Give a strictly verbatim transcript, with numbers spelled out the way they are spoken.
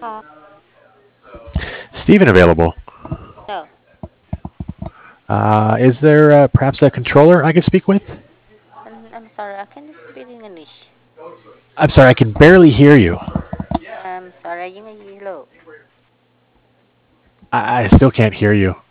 Steven available? No. Uh, is there uh, perhaps a controller I could speak with? I'm, I'm sorry, I can speak in English. I'm sorry, I can barely hear you. I'm sorry, you may hello. I, I still can't hear you.